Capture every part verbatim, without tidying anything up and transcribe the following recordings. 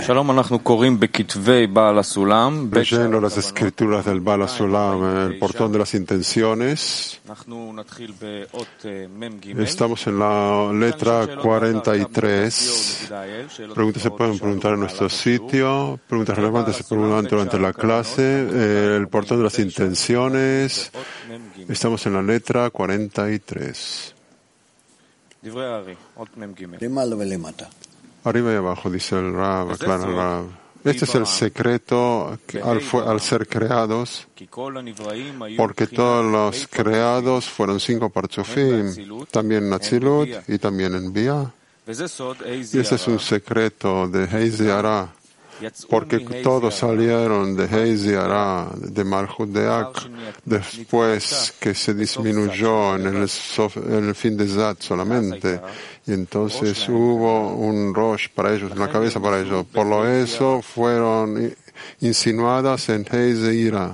Leyendo las escrituras del Baal HaSulam, el portón de las intenciones, estamos en la letra cuarenta y tres. Preguntas se pueden preguntar en nuestro sitio, preguntas relevantes se preguntan durante la clase, el portón de las intenciones, estamos en la letra cuarenta y tres. Arriba y abajo, dice el Rab, aclara el Rab. Este es el secreto que al, al ser creados, porque todos los creados fueron cinco parchufim, también en Atzilut y también en Bia. Y ese es un secreto de Hei Ziara, porque todos salieron de Hei Ziara, de Malchut de Ak, después que se disminuyó en el, sof, en el fin de Zat solamente. Y entonces hubo un Rosh para ellos, una cabeza para ellos. Por lo eso fueron insinuadas en Hei Zeira.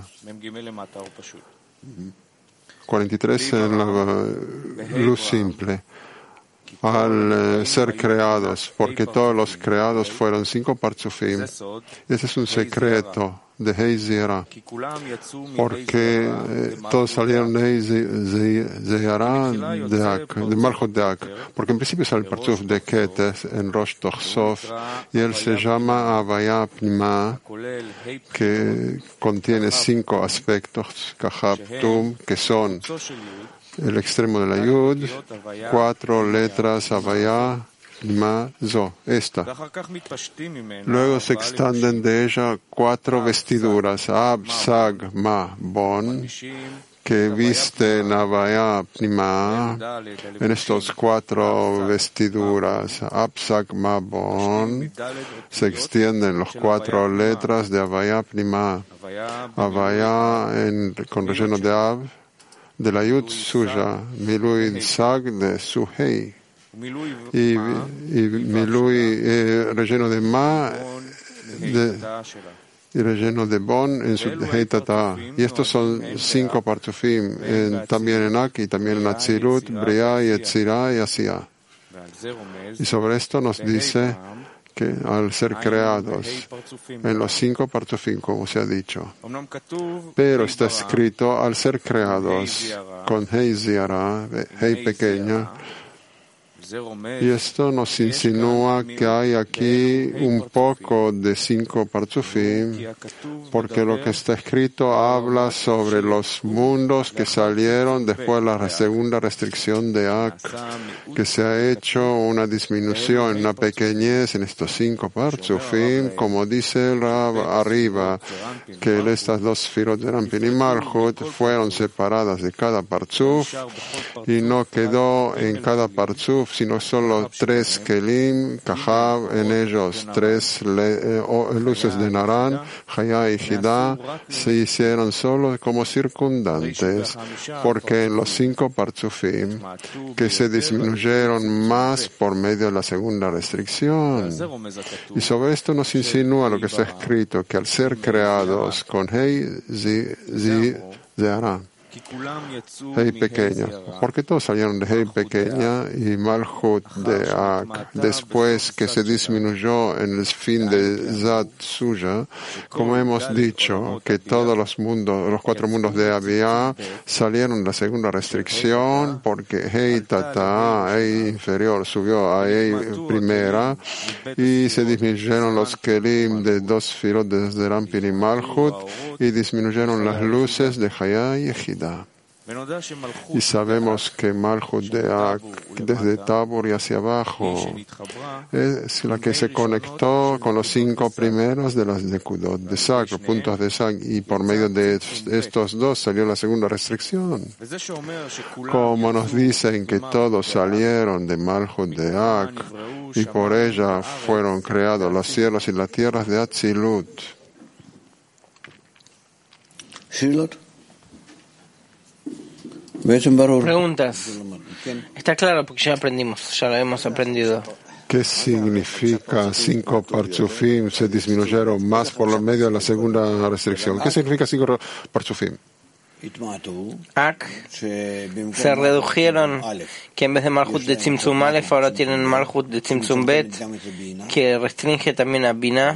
cuarenta y tres en la luz simple. Al eh, ser creados, porque todos los creados fueron cinco parchufim. Ese es un secreto de Hei Zeira, porque eh, todos salieron de Hei Zeira de Ak, de Malchut de Ak, porque en principio sale el parchuf de Ketes en Rosh Tochsof, y él se llama Havaya Pnima, que contiene cinco aspectos, Kahab Tum, que son el extremo de la Yud, cuatro letras, Havaya, Ma, Zo, esta. Luego se extienden de ella cuatro vestiduras, Ab, Sag, Ma, Bon, que visten Havaya Pnima en estos cuatro vestiduras. Ab, Sag, Ma, Bon, se extienden las cuatro letras de Havaya Pnima. Havaya en, con relleno de Ab, de la Yud suya, Milui Sag de su Hei, y, y Milui eh, relleno de Ma de, y relleno de Bon en su Hei Tata. Y estos son cinco parchufim, en, también en Ak y también en Atzilut, Bria y Etzira y Asiya. Y sobre esto nos dice que al ser creados en los cinco parchufim, como se ha dicho, pero está escrito al ser creados con Hei Ziara, Hei pequeña, y esto nos insinúa que hay aquí un poco de cinco parchufim, porque lo que está escrito habla sobre los mundos que salieron después de la segunda restricción de Ak, que se ha hecho una disminución, una pequeñez en estos cinco parchufim, como dice el Rab arriba, que estas dos sefirot de Rampin y Malchut fueron separadas de cada parchuf y no quedó en cada parchuf sino solo tres kelim, kahab, en ellos tres le, eh, luces de Naran, Hayá y Hidá, se hicieron solo como circundantes, porque en los cinco parchufim que se disminuyeron más por medio de la segunda restricción. Y sobre esto nos insinúa lo que está escrito, que al ser creados con Hei Zeara, Hei pequeña, porque todos salieron de Hei pequeña y Malchut de Ak, después que se disminuyó en el fin de Zat suya, como hemos dicho, que todos los mundos, los cuatro mundos de Abiyah salieron de la segunda restricción, porque Hei Tata, Hei inferior, subió a Hei primera, y se disminuyeron los Kelim de dos firot desde Rampin y Malchut, y disminuyeron las luces de Hayá y Ejida. Y sabemos que Malchut de Ak, desde Tabor y hacia abajo, es la que se conectó con los cinco primeros de las Nekudot de Sag, los puntos de Sag, y por medio de estos dos salió la segunda restricción. Como nos dicen que todos salieron de Malchut de Ak, y por ella fueron creados los cielos y las tierras de Atzilut. Preguntas. Está claro porque ya aprendimos, ya lo hemos aprendido. ¿Qué significa cinco parchufim se disminuyeron más por medio de la segunda restricción? ¿Qué significa cinco parchufim? Ak se redujeron, que en vez de Malhut de Tzimtzum Aleph ahora tienen Malhut de Tzimtzum Bet, que restringe también a Binah,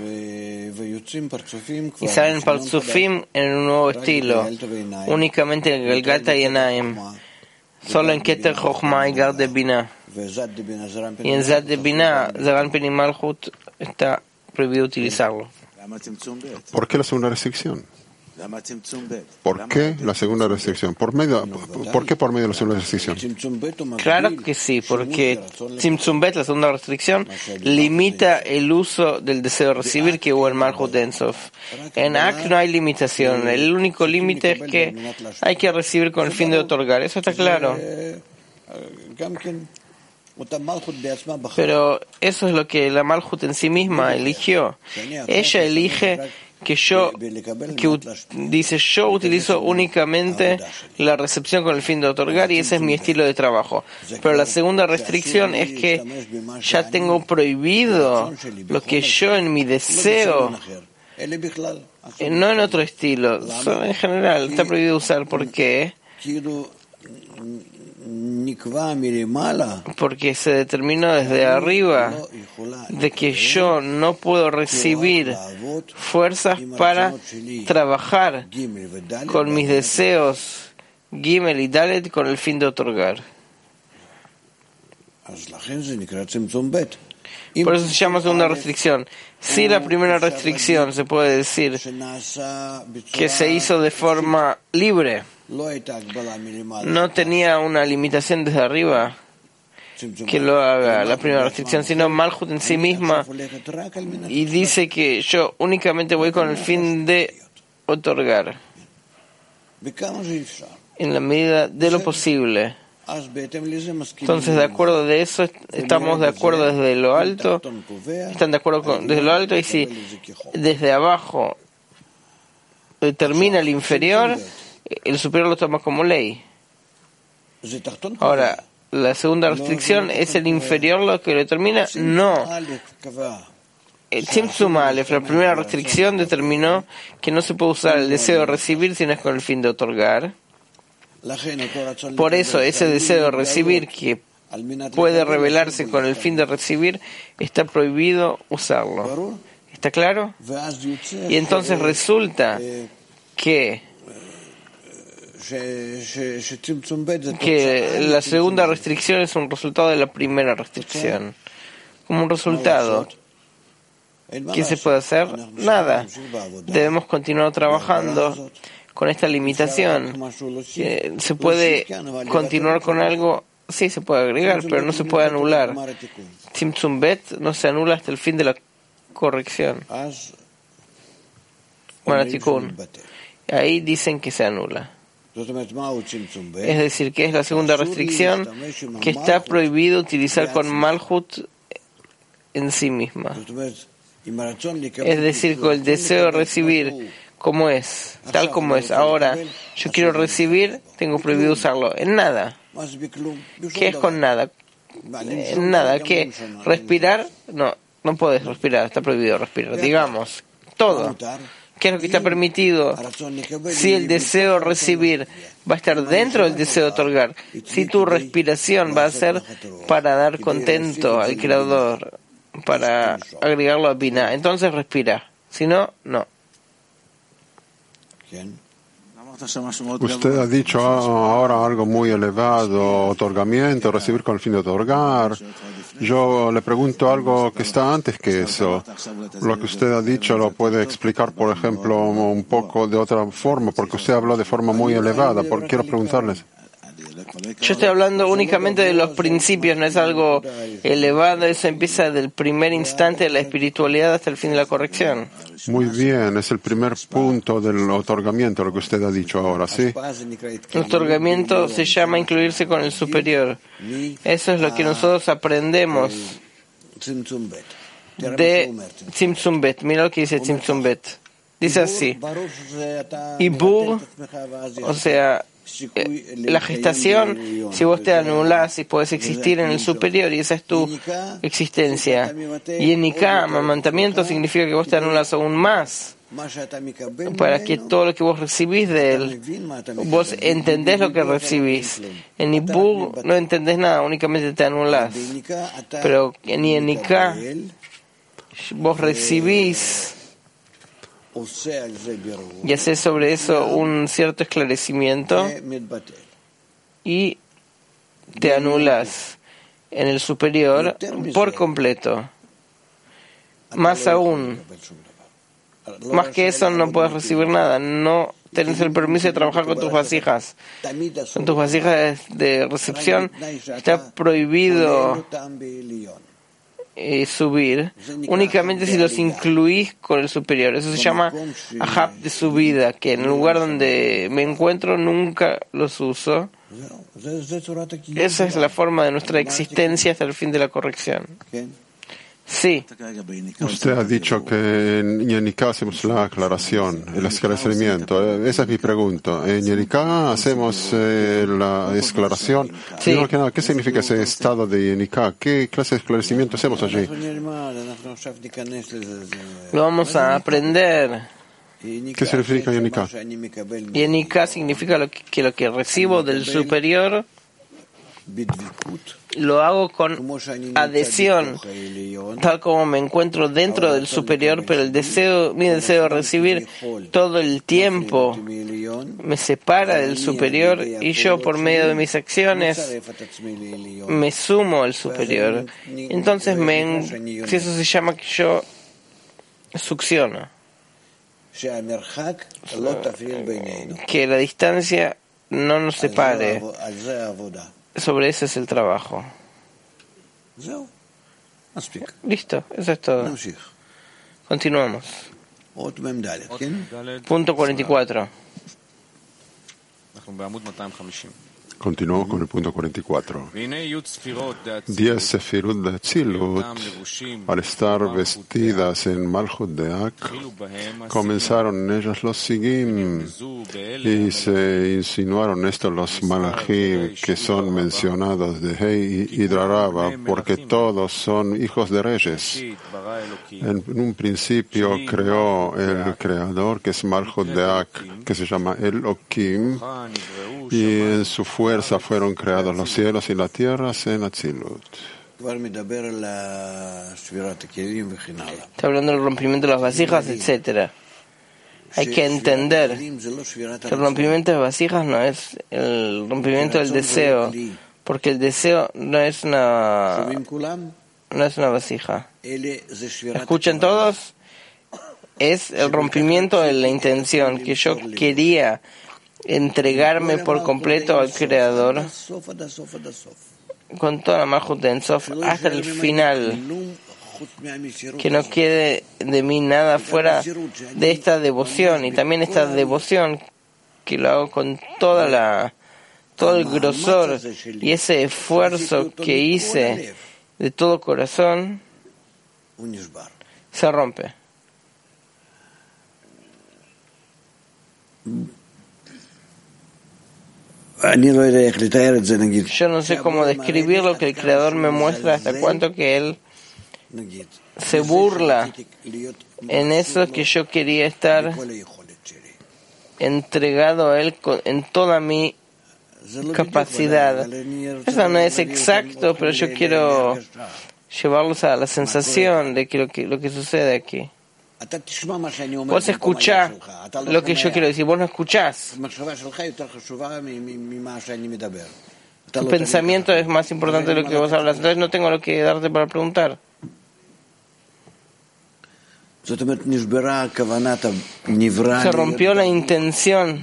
y salen Parzufim en un nuevo estilo, únicamente en Galgata y Enaim, solo en Keter Chochma y Gar de Binah, y en Zad de Binah, Zaran y Malhut está prohibido utilizarlo. ¿Por qué la segunda restricción? ¿Por qué la segunda restricción? ¿Por, medio, ¿Por qué por medio de la segunda restricción? Claro que sí, porque Tzimtzum Bet, la segunda restricción, limita el uso del deseo de recibir que hubo en Malhut de Ensof. En Ak no hay limitación, el único límite es que hay que recibir con el fin de otorgar, eso está claro. Pero eso es lo que la Malhut en sí misma eligió. Ella elige que yo, que dice, yo utilizo únicamente la recepción con el fin de otorgar y ese es mi estilo de trabajo. Pero la segunda restricción es que ya tengo prohibido lo que yo en mi deseo, no en otro estilo, solo en general, está prohibido usar. ¿Por qué? Porque se determinó desde arriba de que yo no puedo recibir fuerzas para trabajar con mis deseos Gimel y Dalet con el fin de otorgar. Por eso se llama segunda restricción. Si la primera restricción se puede decir que se hizo de forma libre, no tenía una limitación desde arriba que lo haga la primera restricción, sino Malhut en sí misma, y dice que yo únicamente voy con el fin de otorgar en la medida de lo posible. Entonces, de acuerdo de eso, estamos de acuerdo desde lo alto, están de acuerdo con, desde lo alto, y si desde abajo determina el inferior, el superior lo toma como ley. Ahora, la segunda restricción es el inferior lo que lo determina. No. El Tzimtzum Aleph, la primera restricción, determinó que no se puede usar el deseo de recibir si no es con el fin de otorgar. Por eso, ese deseo de recibir que puede revelarse con el fin de recibir, está prohibido usarlo. ¿Está claro? Y entonces resulta que que la segunda restricción es un resultado de la primera restricción. Como un resultado, ¿qué se puede hacer? Nada. Debemos continuar trabajando con esta limitación. ¿Se puede continuar con algo? Sí, se puede agregar, pero no se puede anular. Tzimtzum Bet no se anula hasta el fin de la corrección. Maratikun. Ahí dicen que se anula. Es decir, que es la segunda restricción, que está prohibido utilizar con Malhut en sí misma. Es decir, con el deseo de recibir como es, tal como es. Ahora, yo quiero recibir, tengo prohibido usarlo. En nada. ¿Qué es con nada? En nada. ¿Qué? ¿Respirar? No, no puedes respirar, está prohibido respirar. Digamos, todo. ¿Qué es lo que está permitido? Si el deseo de recibir va a estar dentro del deseo de otorgar, si tu respiración va a ser para dar contento al Creador, para agregarlo a Binah, entonces respira. Si no, no. Usted ha dicho ahora algo muy elevado, otorgamiento, recibir con el fin de otorgar. Yo le pregunto algo que está antes que eso. Lo que usted ha dicho lo puede explicar, por ejemplo, un poco de otra forma, porque usted habló de forma muy elevada. Porque quiero preguntarles. Yo estoy hablando únicamente de los principios, no es algo elevado, eso empieza del primer instante de la espiritualidad hasta el fin de la corrección. Muy bien, es el primer punto del otorgamiento, lo que usted ha dicho ahora, ¿sí? El otorgamiento se llama incluirse con el superior. Eso es lo que nosotros aprendemos de Tzimtzum Bet. Mira lo que dice Tzimtzum Bet. Dice así: Ibur, o sea, Eh, la gestación, si vos te anulás y podés existir en el superior y esa es tu existencia, y en Niká, amamantamiento, significa que vos te anulas aún más para que todo lo que vos recibís de él, vos entendés lo que recibís. En Ibur no entendés nada, únicamente te anulás. Pero ni en Nika vos recibís y haces sobre eso un cierto esclarecimiento y te anulas en el superior por completo. Más aún, más que eso no puedes recibir nada. No tenés el permiso de trabajar con tus vasijas. Con tus vasijas de recepción está prohibido eh, subir, únicamente si los incluís con el superior. Eso se llama ahab de subida, que en el lugar donde me encuentro nunca los uso. Esa es la forma de nuestra existencia hasta el fin de la corrección. Sí. Usted ha dicho que en Yenika hacemos la aclaración, el esclarecimiento. Esa es mi pregunta. En Yenika hacemos eh, la aclaración. Sí. ¿Qué significa ese estado de Yenika? ¿Qué clase de esclarecimiento hacemos allí? Lo vamos a aprender. ¿Qué significa Yenika? Yenika significa lo que, que lo que recibo del superior lo hago con adhesión, tal como me encuentro dentro del superior, pero el deseo, mi deseo de recibir todo el tiempo me separa del superior y yo por medio de mis acciones me sumo al superior. Entonces me, si eso se llama que yo succiono, que la distancia no nos separe. Sobre ese es el trabajo. Listo, eso es todo. Continuamos. Punto cuarenta y cuatro. Continuamos con el punto cuarenta y cuatro. Diez sefirot de Atzilut, al estar vestidas en Malchut de Ak, comenzaron en ellas los Sigim y se insinuaron estos los Malachim que son mencionados de Hei y Hidraraba, porque todos son hijos de reyes. En un principio creó el Creador, que es Malchut de Ak, que se llama Elohim, y en su fuerza fueron creados los cielos y la tierra en Atzilut. Está hablando del rompimiento de las vasijas, etcétera. Hay que entender que el rompimiento de vasijas no es el rompimiento del deseo, porque el deseo no es una no es una vasija. ¿Escuchan todos? Es el rompimiento de la intención, que yo quería entregarme por completo al Creador con toda la Malchut de Ein Sof hasta el final, que no quede de mí nada fuera de esta devoción, y también esta devoción que lo hago con toda la todo el grosor y ese esfuerzo que hice de todo corazón se rompe. Yo no sé cómo describir lo que el Creador me muestra, hasta cuánto que Él se burla en eso que yo quería estar entregado a Él en toda mi capacidad. Eso no es exacto, pero yo quiero llevarlos a la sensación de que lo que, lo que sucede aquí. Vos escuchás lo que yo quiero decir, vos no escuchás. Tu pensamiento es más importante de lo que vos hablas, entonces no tengo lo que darte para preguntar. Se rompió la intención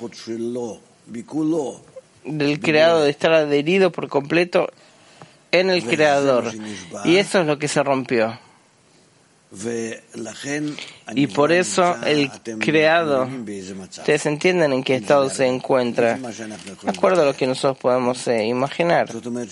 del Creador de estar adherido por completo en el Creador, y eso es lo que se rompió. Y por eso el creado, ustedes entienden en qué estado se encuentra, de acuerdo a lo que nosotros podemos eh, imaginar,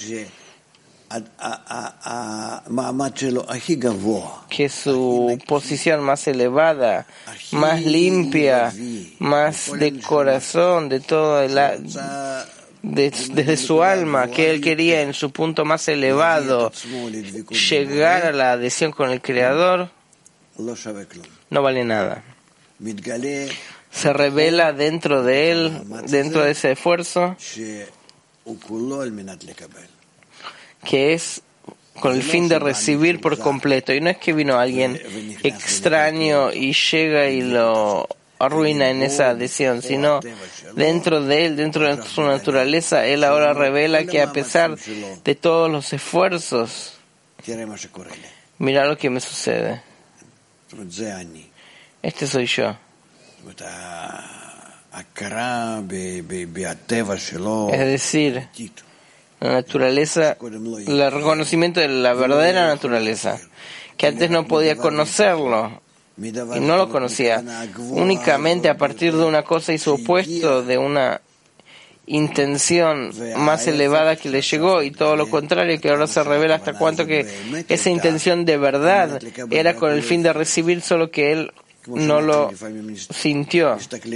que su posición más elevada, más limpia, más de corazón, de todo el De, desde su alma, que él quería en su punto más elevado llegar a la adhesión con el Creador, no vale nada. se revela dentro de él, dentro de ese esfuerzo, que es con el fin de recibir por completo. Y no es que vino alguien extraño y llega y lo arruina en esa adhesión, sino dentro de él, dentro de su naturaleza, él ahora revela que a pesar de todos los esfuerzos, mira lo que me sucede. Este soy yo. Es decir, la naturaleza, el reconocimiento de la verdadera naturaleza, que antes no podía conocerlo y no lo conocía, únicamente a partir de una cosa y su opuesto, de una intención más elevada que le llegó, y todo lo contrario, que ahora se revela hasta cuánto que esa intención de verdad era con el fin de recibir, solo que él no lo sintió.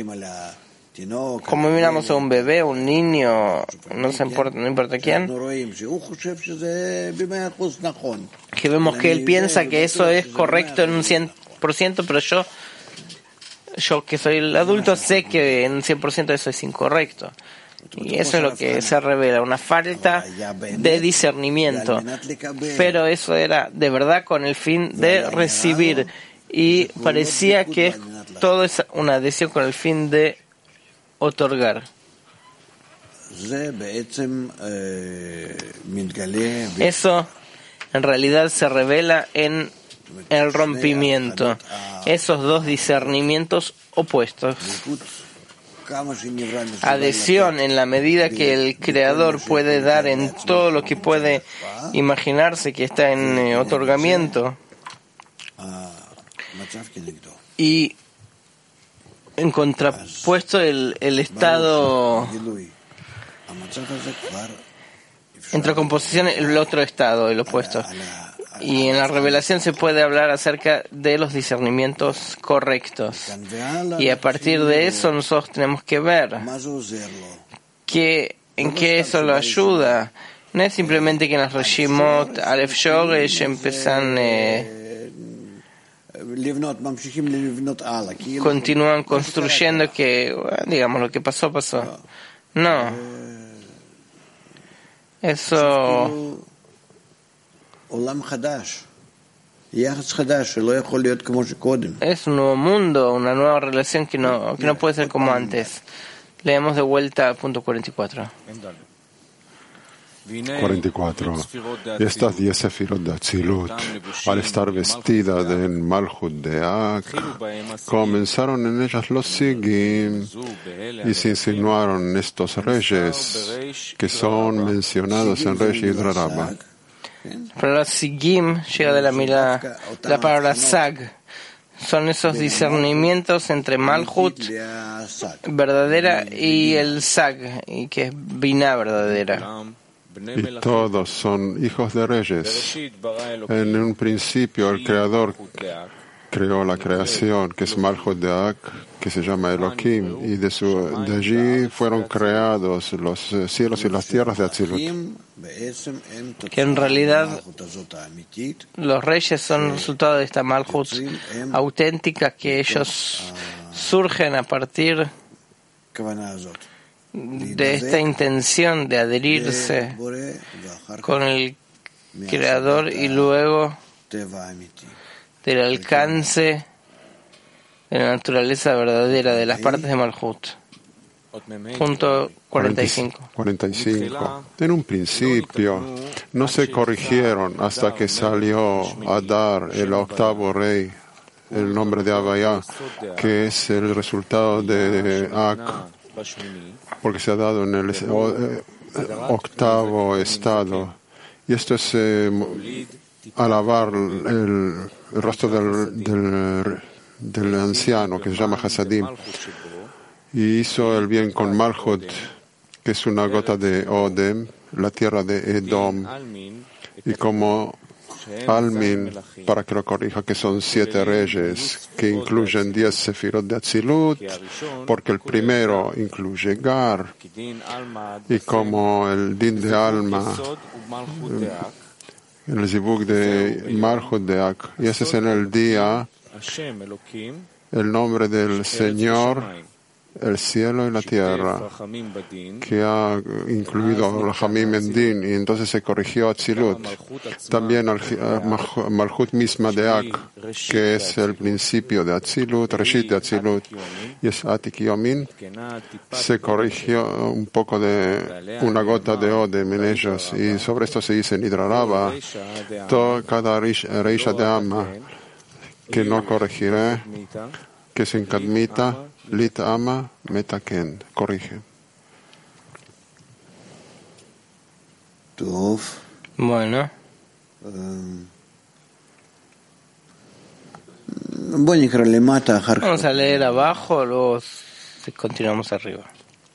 Como miramos a un bebé, un niño, no se importa, no importa quién, que vemos que él piensa que eso es correcto en un cien por ciento, pero yo, yo que soy el adulto, sé que en un cien por ciento eso es incorrecto. Y eso es lo que se revela, una falta de discernimiento. Pero eso era de verdad con el fin de recibir. Y parecía que todo es una adhesión con el fin de otorgar. Eso en realidad se revela en el rompimiento, esos dos discernimientos opuestos. Adhesión en la medida que el Creador puede dar en todo lo que puede imaginarse que está en eh, otorgamiento, y en contrapuesto el, el estado, entre composición el otro estado, el opuesto. Y en la revelación se puede hablar acerca de los discernimientos correctos. Y a partir de eso nosotros tenemos que ver que, en qué eso lo ayuda. No es simplemente que en las Reshimot, Aleph Shoresh empiezan, eh, continúan construyendo que, bueno, digamos, lo que pasó, pasó. No. Eso es un nuevo mundo, una nueva relación que no, que no puede ser como antes. Leemos de vuelta al punto cuarenta y cuatro. cuarenta y cuatro. Estas diez sefirot de Atzilut, al estar vestidas del Malchut de Ak, comenzaron en ellas los Sigim y se insinuaron estos reyes que son mencionados en Reish Yudra Rabbah. La palabra Sigim llega de la, mila, la palabra Sag. Son esos discernimientos entre Malchut verdadera y el Sag, y que es Binah verdadera. Y todos son hijos de reyes. En un principio el Creador creó la creación, que es Malchut de Ak, que se llama Elohim, y de, su, de allí fueron creados los cielos y las tierras de Atzilut. Que en realidad los reyes son resultado de esta Malchut auténtica, que ellos surgen a partir de esta intención de adherirse con el Creador y luego del alcance de la naturaleza verdadera de las partes de Malchut. Punto cuarenta y cinco. cuarenta y cinco. En un principio no se corrigieron hasta que salió a dar el octavo rey, el nombre de Havaya, que es el resultado de Ak, porque se ha dado en el octavo estado. Y esto es eh, alabar el, el rostro del, del, del anciano, que se llama Hasadim, y hizo el bien con Malchut, que es una gota de Odem, la tierra de Edom, y como Almin, para que lo corrija, que son siete reyes, que incluyen diez sefirot de Atzilut, porque el primero incluye Gar, y como el din de Alma, en el zibuk de Malchut de Ak, y ese es en el día el nombre del Señor, el cielo y la tierra, que ha incluido el Hamim en Din, y entonces se corrigió Atzilut. También al Malchut misma de Ak, que es el principio de Atzilut, Reshit de Atzilut, y es Atik Yomin, se corrigió un poco de una gota de Odem en ellos, y sobre esto se dice Nidra Rabba, cada Reisha de Ama, que no corregiré, que se encadmita, Lit ama, metaken, corrige. Bueno. Vamos a leer abajo, luego continuamos arriba.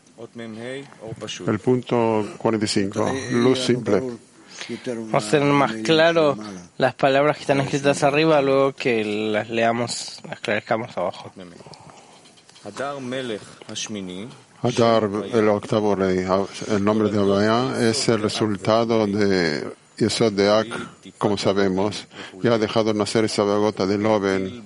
El punto cuarenta y cinco, luz simple. Vamos a tener más claro las palabras que están escritas arriba, luego que las leamos, las clarezcamos abajo. Hadar, el octavo rey, el nombre de Havaya, es el resultado de Yesod de Ak, como sabemos, y ha dejado nacer esa gota de Loven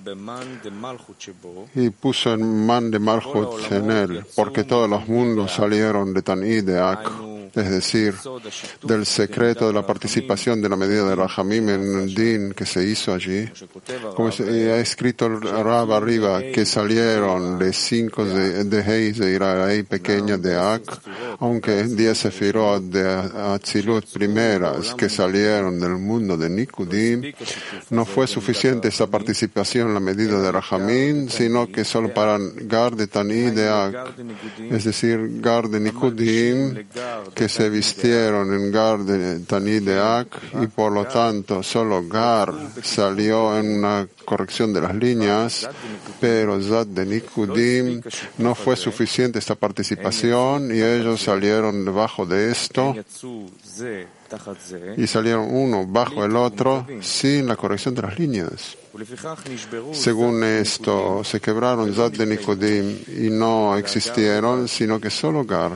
y puso en man de Malchut en él, porque todos los mundos salieron de Tani de Ak, es decir, del secreto de la participación de la medida de Rahamim en el Din que se hizo allí. Como ha escrito el Rab arriba, que salieron de cinco de, de Hei de Iraí pequeña de Ak, aunque diez Sefirot de Atzilut primeras que salieron del mundo de Nikudim, no fue suficiente esa participación en la medida de Rahamim, sino que solo para Gar de Tani de Ak, es decir, Gar de Nikudim, que se vistieron en Gar de Tani de Ak, y por lo tanto solo Gar salió en una corrección de las líneas, pero Zad de Nikudim no fue suficiente esta participación, y ellos salieron debajo de esto y salieron uno bajo el otro sin la corrección de las líneas. Según esto, se quebraron Zad de Nikudim y no existieron, sino que solo Gar.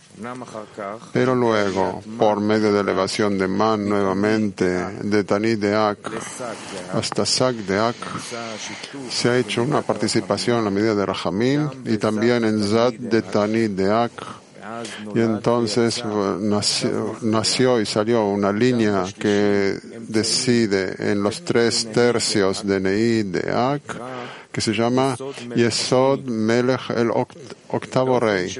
Pero luego, por medio de elevación de Man nuevamente, de Tani de Ak hasta Sag de Ak, se ha hecho una participación en la medida de Rahamim y también en Zad de Tani de Ak. Y entonces nació, nació y salió una línea que decide en los tres tercios de Nei de Ak, que se llama Yesod Melech el octavo rey.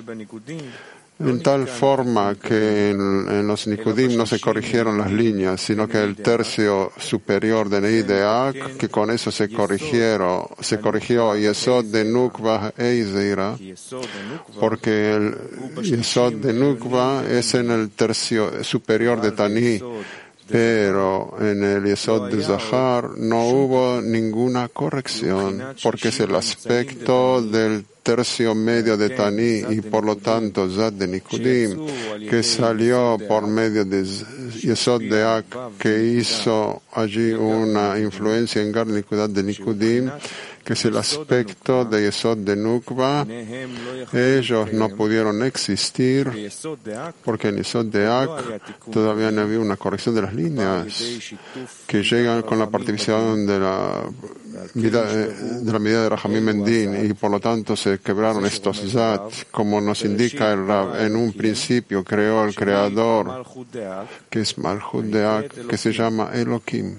En tal forma que en, en los Nikudim no se corrigieron las líneas, sino que el tercio superior de Nei de Ak, que con eso se corrigieron, se corrigió Yesod de Nukva e Zeira, porque el Yesod de Nukva es en el tercio superior de Tani, pero en el Yesod de Zahar no hubo ninguna corrección, porque es el aspecto del tercio medio de Tani y por lo tanto Zad de Nikudim, que salió por medio de Yesod de Ak, que hizo allí una influencia en Gar Nikudat de Nikudim, que es el aspecto de Yesod de Nukva. Ellos no pudieron existir porque en Yesod de Ak todavía no había una corrección de las líneas que llegan con la participación de la vida de la medida de Rahamim Mendin, y por lo tanto se quebraron estos Zat, como nos indica el Rab. En un principio creó el Creador, que es Malchut de Ak, que se llama Elohim.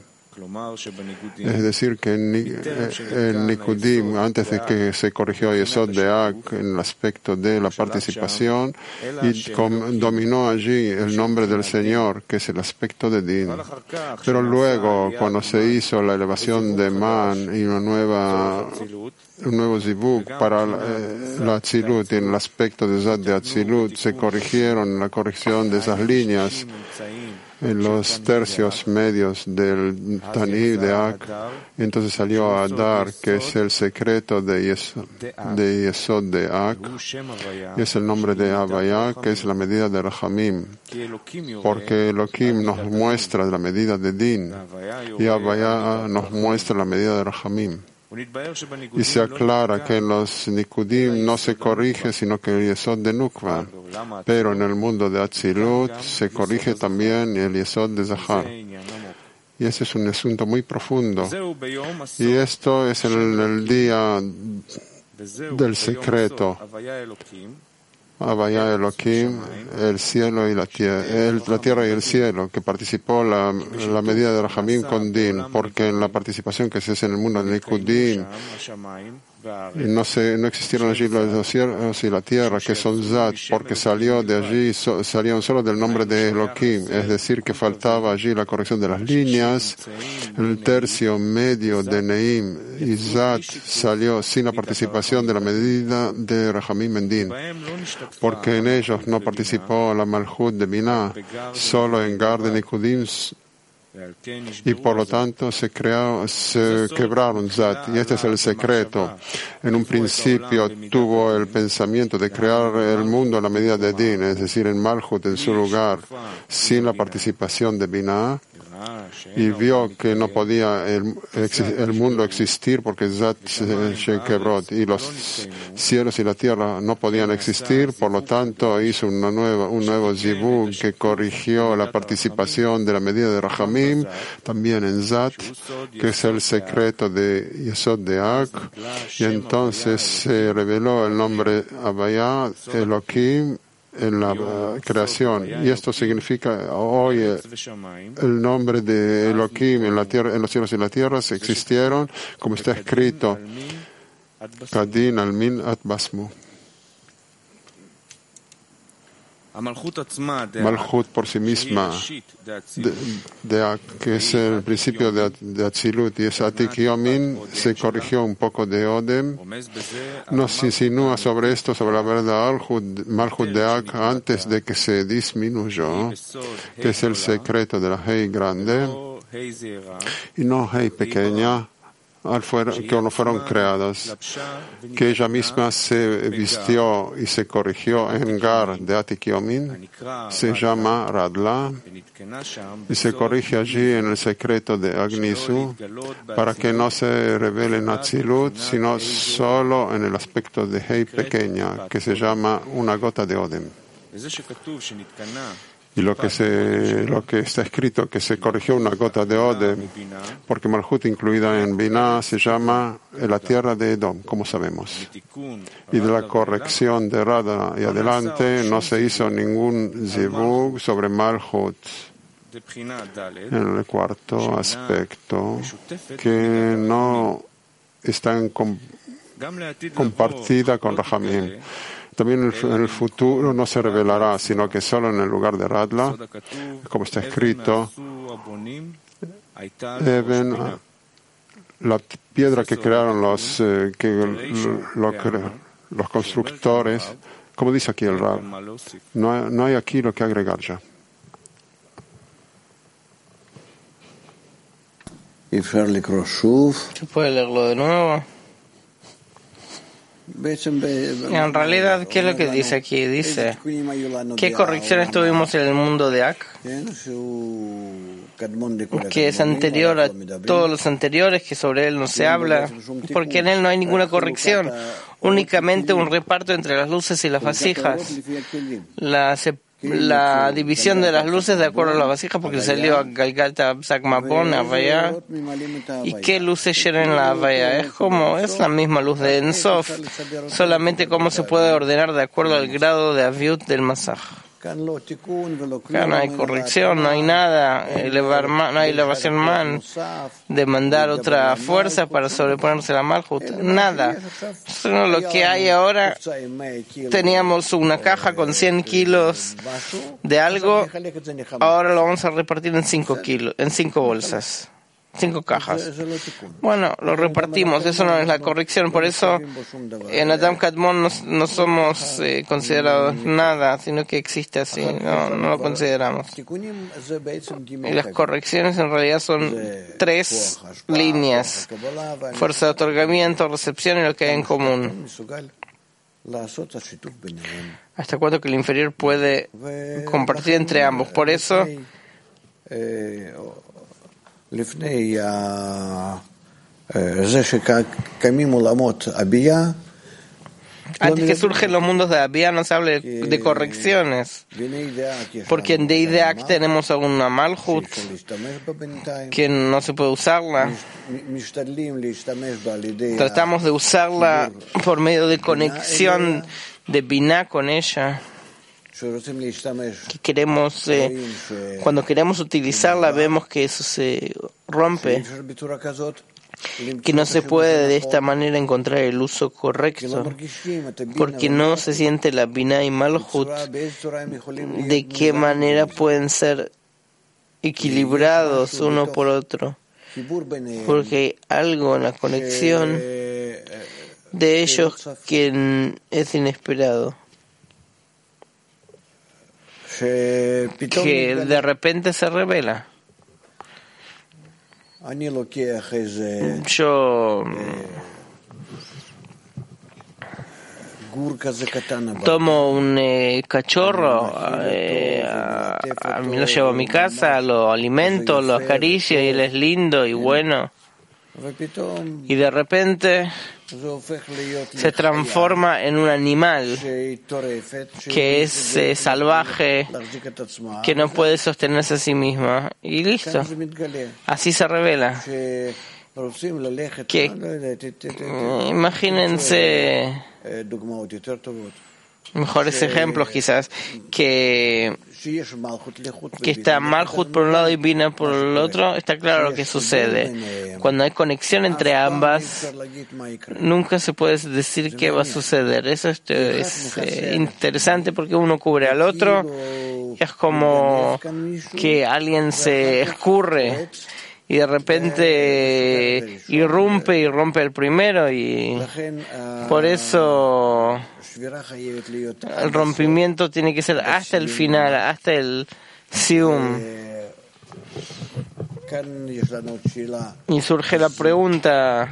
Es decir, que en, en Nikudim, antes de que se corrigió Yesod de Ak en el aspecto de la participación, y com, dominó allí el nombre del Señor, que es el aspecto de Din. Pero luego, cuando se hizo la elevación de Man y una nueva un nuevo zivug para eh, la Atzilut y en el aspecto de Zad de Atzilut, se corrigieron la corrección de esas líneas en los tercios medios del Tani de Ak. Entonces salió a Adar, que es el secreto de Yesod de, Yesod de Ak, y es el nombre de Havaya, que es la medida de Rahamim, porque Elohim nos muestra la medida de Din y Havaya nos muestra la medida de Rahamim. Y se aclara que en los Nikudim no se corrige sino que el Yesod de Nukva, pero en el mundo de Atzilut se corrige también el Yesod de Zahar. Y ese es un asunto muy profundo. Y esto es en el día del secreto. Havaya Elohim, el cielo y la tierra, el, la tierra y el cielo, que participó la, la medida de Rahamim con Din, porque en la participación que se hace en el mundo de Nikudin, no, se, no existieron allí los cielos y la tierra, que son Zat, porque salió de allí, so, salieron solo del nombre de Elohim, es decir, que faltaba allí la corrección de las líneas, el tercio medio de Neim y Zat salió sin la participación de la medida de Rahamim en Din, porque en ellos no participó la Malhut de Binah, solo en Gar de Nikudim, y por lo tanto se, crearon, se quebraron Zat. Y este es el secreto. En un principio tuvo el pensamiento de crear el mundo a la medida de Din, es decir, en Malhut, en su lugar, sin la participación de Binah, y vio que no podía el, el mundo existir porque Zat se, se quebró y los cielos y la tierra no podían existir, por lo tanto hizo una nueva, un nuevo zivug que corrigió la participación de la medida de Rahamim también en Zat, que es el secreto de Yesod de Ak, y entonces se reveló el nombre Havaya Elohim en la uh, creación, y esto significa hoy eh, el nombre de Elohim en la tierra, en los cielos y la tierra existieron, como está escrito, Kadin Almin At Basmu. Malhut por sí misma, de, de, que es el principio de, de Atzilut, y es Atik Yomin, se corrigió un poco de Odem, nos insinúa sobre esto, sobre la verdad Malhut de Ak, antes de que se disminuyó, que es el secreto de la Hei grande, y no Hei pequeña, que no fueron creadas, que ella misma se vistió y se corrigió en Gar de Atik Yomin, se llama Radla, y se corrige allí en el secreto de Agnisu, para que no se revele en Atzilut, sino solo en el aspecto de Hei pequeña, que se llama una gota de Odem. Y lo que, se, lo que está escrito, que se corrigió una gota de Odem, porque Malhut incluida en Binah se llama la tierra de Edom, como sabemos. Y de la corrección de Rada y adelante no se hizo ningún zivug sobre Malhut. En el cuarto aspecto, que no está en com, compartida con Rahamim. También en el futuro no se revelará, sino que solo en el lugar de Radla, como está escrito, Eben, la piedra que crearon los, eh, que lo, lo, los constructores, como dice aquí el Rab, no hay, no hay aquí lo que agregar ya. ¿Se puede leerlo de nuevo? En realidad, ¿qué es lo que dice aquí? Dice, ¿qué correcciones tuvimos en el mundo de Ak? Que es anterior a todos los anteriores, que sobre él no se habla, porque en él no hay ninguna corrección, únicamente un reparto entre las luces y las vasijas. La La división de las luces de acuerdo a la vasija, porque salió a Galgalta, Sakmapon, Havaya. ¿Y qué luces llenan la Havaya? Es como, es la misma luz de Ensof, solamente cómo se puede ordenar de acuerdo al grado de Aviut del Masaj. Acá no hay corrección, no hay nada, elevar man, no hay elevación man, demandar otra fuerza para sobreponerse a la Malhut, nada. Solo lo que hay ahora, teníamos una caja con cien kilos de algo, ahora lo vamos a repartir en cinco kilos, en cinco bolsas. Cinco cajas. Bueno, lo repartimos, eso no es la corrección, por eso en Adam Kadmon no, no somos eh, considerados nada, sino que existe así, no, no lo consideramos. Y las correcciones en realidad son tres líneas: fuerza de otorgamiento, recepción y lo que hay en común. Hasta cuánto que el inferior puede compartir entre ambos. Por eso לפני זה שקמים עולמות הביאה, Antes que surgen los mundos de Abia no se habla de correcciones, porque en Deideak tenemos una Malhut que no se puede usarla. Tratamos de usarla por medio de conexión de Binah con ella. Que queremos, eh, cuando queremos utilizarla vemos que eso se rompe, que no se puede de esta manera encontrar el uso correcto, porque no se siente la Binah y Malhut de qué manera pueden ser equilibrados uno por otro, porque hay algo en la conexión de ellos que es inesperado, que de repente se revela. Yo tomo un eh, cachorro, eh, a, a mí lo llevo a mi casa, lo alimento, lo acaricio y él es lindo y bueno. Y de repente se transforma en un animal que es eh, salvaje, que no puede sostenerse a sí misma. Y listo. Así se revela. Que, imagínense mejores ejemplos quizás, que, que está Malhut por un lado y Binah por el otro. Está claro lo que sucede. Cuando hay conexión entre ambas, nunca se puede decir qué va a suceder. Eso es, es eh, interesante porque uno cubre al otro. Es como que alguien se escurre y de repente irrumpe y rompe el primero, y por eso el rompimiento tiene que ser hasta el final, hasta el sium. Y surge la pregunta: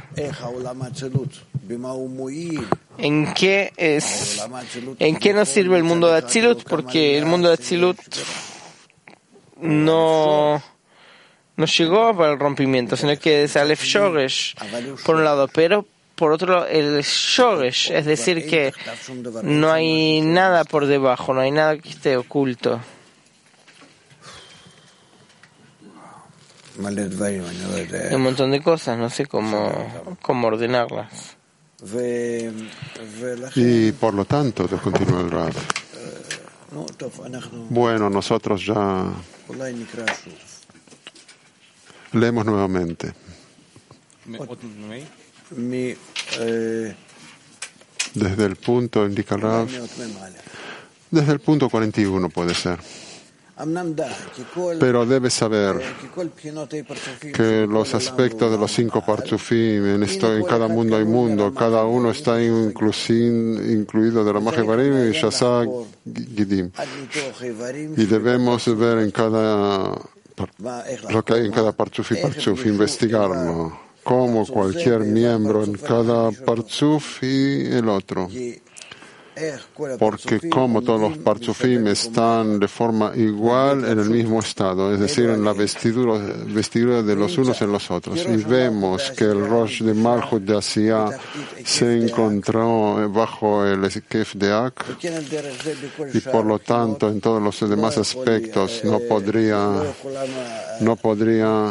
¿en qué es, en qué nos sirve el mundo de Atzilut? Porque el mundo de Atzilut no no llegó para el rompimiento, sino que es Aleph Shoresh, por un lado, pero por otro lado el Shoresh, es decir, que no hay nada por debajo, no hay nada que esté oculto. Hay un montón de cosas, no sé cómo, cómo ordenarlas. Y por lo tanto, continúa el Rav, bueno, nosotros ya leemos nuevamente. Desde el punto, indica Rav, desde el punto cuarenta y uno puede ser. Pero debes saber que los aspectos de los cinco Partzufim, en, esto, en cada mundo hay mundo, cada uno está inclusin, incluido de la Majevarim y Shasa Gidim. Y debemos ver en cada lo que hay en cada Partzuf y Partzuf, investigarlo, como cualquier miembro en cada Partzuf y el otro. Porque como todos los Partzufim están de forma igual en el mismo estado, es decir, en la vestidura, vestidura de los unos en los otros. Y vemos que el Rosh de Malhut de Asiya se encontró bajo el Kef de Ak, y por lo tanto en todos los demás aspectos no podría, no podría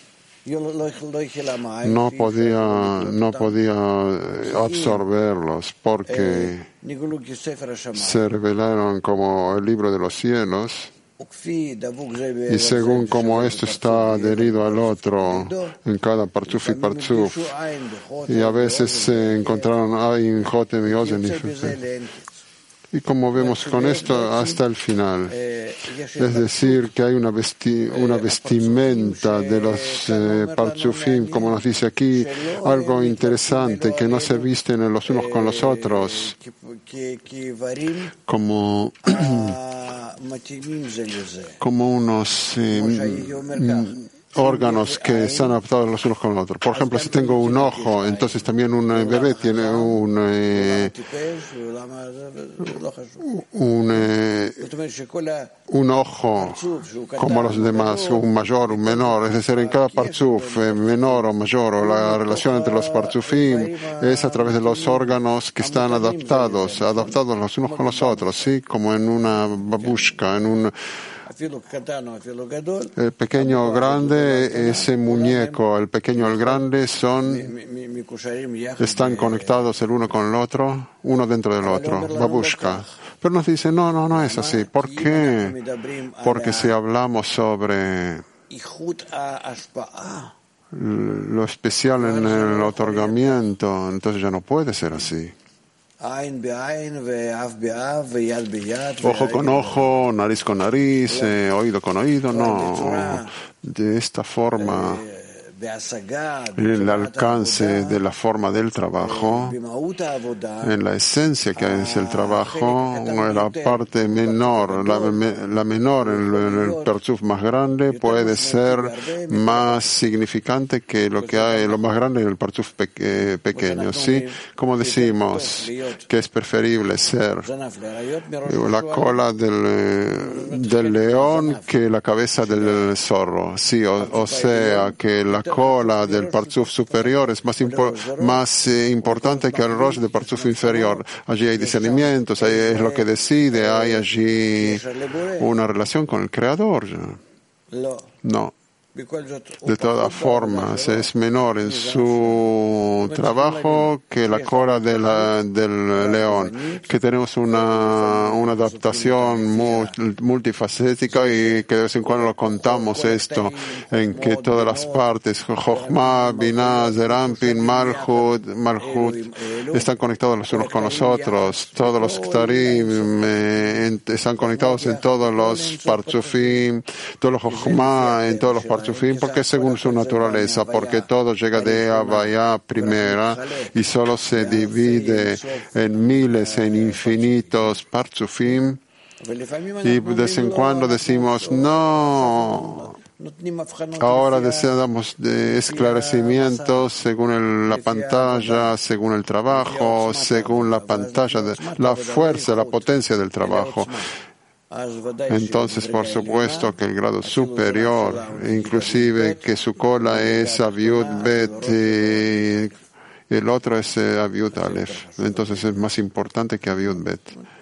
no podía, no podía absorberlos porque se revelaron como el libro de los cielos, y según como esto está adherido al otro en cada Partzuf y Partzuf, y a veces se encontraron Ain, Jotem y Ozen, y como vemos con esto hasta el final, es decir, que hay una, vesti, una vestimenta de los eh, Partzufim, como nos dice aquí, algo interesante, que no se visten los unos con los otros, como, como unos eh, órganos que están adaptados los unos con los otros. Por ejemplo, si tengo un ojo, entonces también un bebé tiene un, eh, un, eh, un ojo como los demás, un mayor, un menor. Es decir, en cada parzuf, eh, menor o mayor, o la relación entre los parzufim es a través de los órganos que están adaptados, adaptados los unos con los otros, ¿sí? Como en una babushka, en un el pequeño o grande, ese muñeco, el pequeño o el grande son, están conectados el uno con el otro, uno dentro del otro, babushka. Pero nos dice, no, no, no es así. ¿Por qué? Porque si hablamos sobre lo especial en el otorgamiento, entonces ya no puede ser así. Ojo con ojo, nariz con nariz, eh, oído con oído, no. De esta forma, el alcance de la forma del trabajo, en la esencia que es el trabajo, la parte menor, la, la menor en el, el parzuf más grande puede ser más significante que lo que hay, lo más grande en el parzuf pe, pequeño, ¿sí? Como decimos que es preferible ser la cola del, del león que la cabeza del zorro, sí, o, o sea que la cola del parzuf superior es más, impo más eh, importante que el rosh del parzuf inferior. Allí hay discernimientos, ahí es lo que decide, hay allí una relación con el Creador. No. De todas formas, es menor en su trabajo que la cola de la, del león, que tenemos una, una adaptación multifacética y que de vez en cuando lo contamos esto, en que todas las partes, Jochma, Binah, Zerampin, Malchut, Malchut, están conectados los unos con los otros, todos los Ktarim eh, están conectados en todos los Parzufim, todos los Jochma, en todos los Parzufim, porque según su naturaleza, porque todo llega de Havaya primera y solo se divide en miles, en infinitos Parzufim, y de vez en cuando decimos, no, ahora deseamos de esclarecimientos según el, la pantalla, según el trabajo, según la pantalla, de, la fuerza, la potencia del trabajo. Entonces, por supuesto que el grado superior, inclusive que su cola es Aviud Bet y el otro es Aviud Aleph, entonces es más importante que Aviud Bet.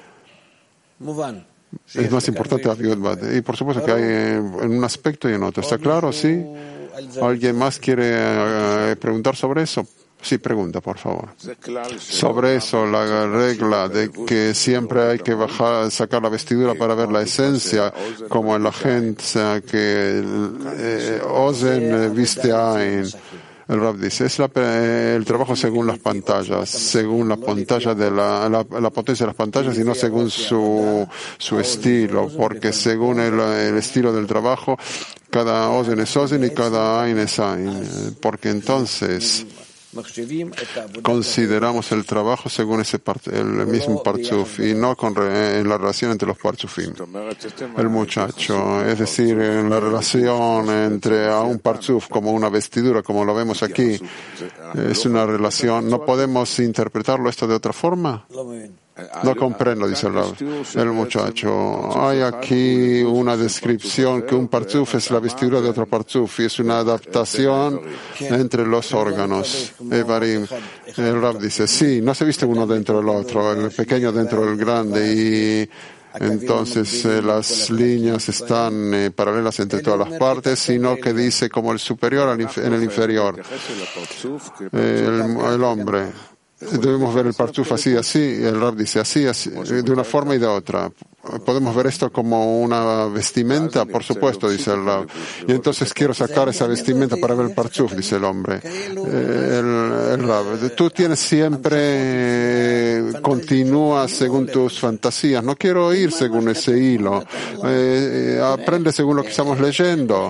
Es más importante Aviud Bet. Y por supuesto que hay en un aspecto y en otro. ¿Está claro? ¿Sí? ¿Alguien más quiere preguntar sobre eso? Sí, pregunta, por favor. Sobre eso, la regla de que siempre hay que bajar, sacar la vestidura para ver la esencia, como en la gente, que eh, Ozen viste Ain. El Rab dice, es la, el trabajo según las pantallas, según la pantalla de la, la, la potencia de las pantallas y no según su, su estilo, porque según el, el estilo del trabajo, cada Ozen es Ozen y cada Ain es Ain, porque entonces consideramos el trabajo según ese part, el mismo parzuf y no con re, en la relación entre los parzufim. El muchacho, es decir, en la relación entre a un parzuf como una vestidura, como lo vemos aquí, es una relación. ¿No podemos interpretarlo esto de otra forma? No comprendo, dice el, el muchacho. Hay aquí una descripción que un parzuf es la vestidura de otro parzuf y es una adaptación entre los órganos. Evarim. El Rab dice, sí, no se viste uno dentro del otro, el pequeño dentro del grande y entonces eh, las líneas están eh, paralelas entre todas las partes, sino que dice como el superior al inf en el inferior. Eh, el, el hombre. Debemos ver el parzuf así, así, y el Rab dice así, así, de una forma y de otra. ¿Podemos ver esto como una vestimenta? Por supuesto, dice el Rab. Y entonces quiero sacar esa vestimenta para ver el parzuf, dice el hombre. Eh, el, el Rab, tú tienes siempre, continúas según tus fantasías. No quiero ir según ese hilo. Eh, aprende según lo que estamos leyendo.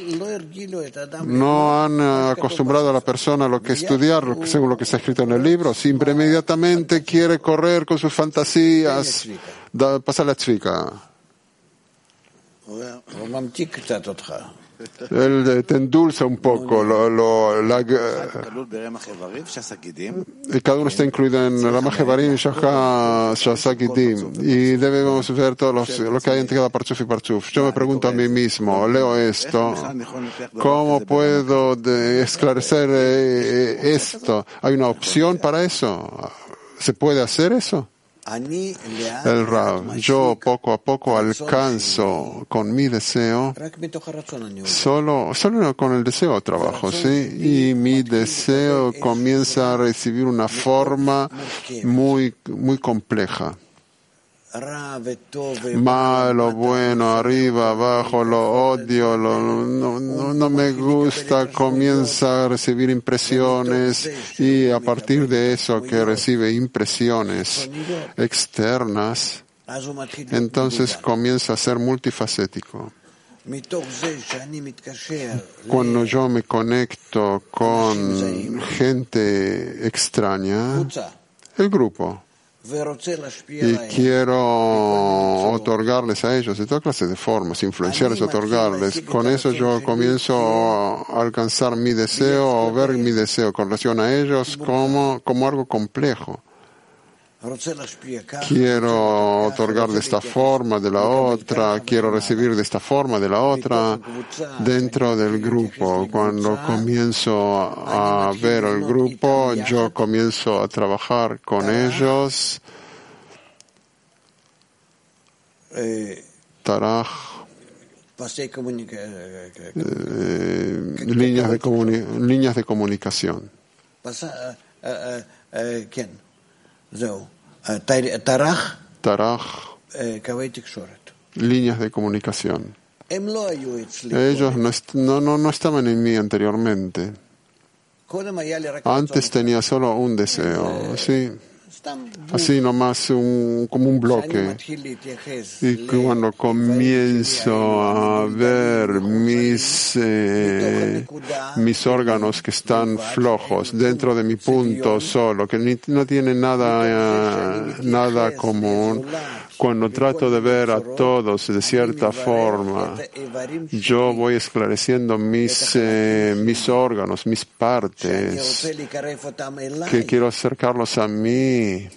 No han acostumbrado a la persona a lo que estudiar según lo que está escrito en el libro. Siempre inmediatamente quiere correr con sus fantasías, da, pasa la tzvika. Él te endulza un poco. Lo, lo, la, y cada uno está incluido en Ramach Evarim, Shachar, Shasakidim. Y debemos ver todo los, lo que hay entre cada parchuf y parchuf. Yo me pregunto a mí mismo, leo esto, ¿cómo puedo de esclarecer eh, esto? ¿Hay una opción para eso? ¿Se puede hacer eso? El Rav, yo poco a poco alcanzo con mi deseo, solo, solo con el deseo trabajo, ¿sí? Y mi deseo comienza a recibir una forma muy, muy compleja. Malo, bueno, arriba, abajo, lo odio, lo, no, no, no me gusta, comienza a recibir impresiones y a partir de eso que recibe impresiones externas, entonces comienza a ser multifacético. Cuando yo me conecto con gente extraña, el grupo, y quiero otorgarles a ellos de toda clase de formas, influenciarles, otorgarles. Con eso yo comienzo a alcanzar mi deseo o ver mi deseo con relación a ellos como, como algo complejo. Quiero otorgar de esta forma, de la otra, quiero recibir de esta forma, de la otra, dentro del grupo. Cuando comienzo a ver el grupo, yo comienzo a trabajar con ellos. Taraj, eh, líneas de comuni- líneas de comunicación. Taraj, líneas de comunicación. Ellos no, est- no, no, no estaban en mí anteriormente. Antes tenía solo un deseo, sí, así nomás un, como un bloque. Y cuando comienzo a ver mis, eh, mis órganos que están flojos dentro de mi punto solo, que ni, no tienen nada, eh, nada común, cuando trato de ver a todos de cierta forma, yo voy esclareciendo mis, eh, mis órganos, mis partes, que quiero acercarlos a mí.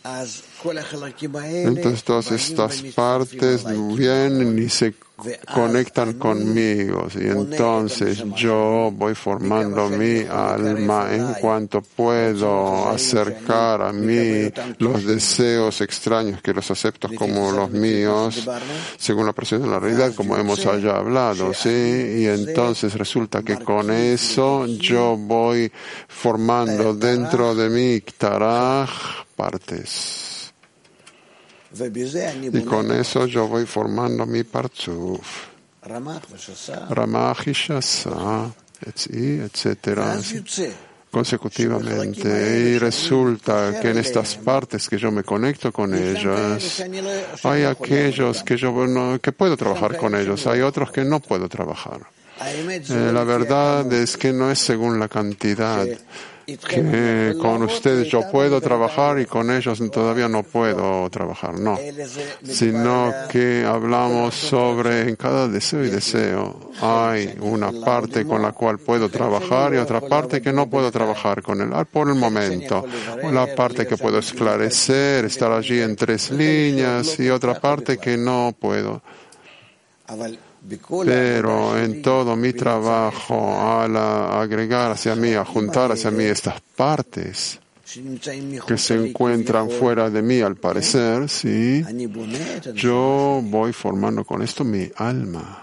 Entonces todas estas partes vienen y se conectan conmigo y entonces yo voy formando mi alma en cuanto puedo acercar a mí los deseos extraños que los acepto como los míos según la presión de la realidad, como hemos ya hablado, ¿sí? Y entonces resulta que con eso yo voy formando dentro de mí Taraj partes. Y con eso yo voy formando mi partzuf, Ramach y Shasa, etcétera, consecutivamente. Y resulta que en estas partes que yo me conecto con ellas, hay aquellos que yo no, que puedo trabajar con ellos, hay otros que no puedo trabajar. Eh, la verdad es que no es según la cantidad. Que con ustedes yo puedo trabajar y con ellos todavía no puedo trabajar, no, sino que hablamos sobre en cada deseo y deseo hay una parte con la cual puedo trabajar y otra parte que no puedo trabajar con él por el momento, la parte que puedo esclarecer, estar allí en tres líneas y otra parte que no puedo. Pero en todo mi trabajo, al agregar hacia mí, a juntar hacia mí estas partes que se encuentran fuera de mí, al parecer, sí, yo voy formando con esto mi alma.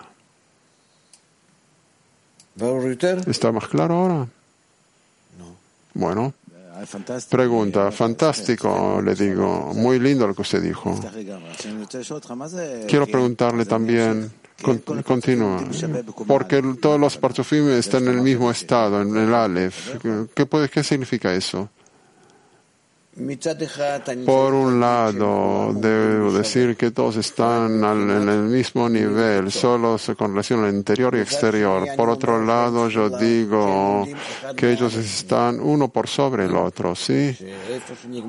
¿Está más claro ahora? Bueno. Pregunta, fantástico, le digo, muy lindo lo que usted dijo. Quiero preguntarle también, continúa, porque todos los partzufim están en el mismo estado, en el Aleph. ¿Qué, puede, qué significa eso? Por un lado, debo decir que todos están al, en el mismo nivel, solo con relación al interior y exterior. Por otro lado, yo digo que ellos están uno por sobre el otro, ¿sí?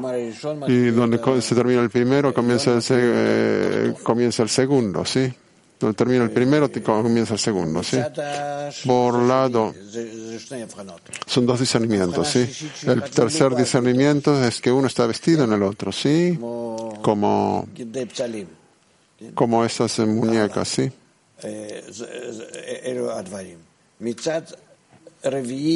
Y donde se termina el primero, comienza el, eh, comienza el segundo, ¿sí? Cuando termina el primero, comienza el segundo, ¿sí? Por lado, son dos discernimientos, ¿sí? El tercer discernimiento es que uno está vestido en el otro, ¿sí? Como, como esas muñecas, ¿sí? Por,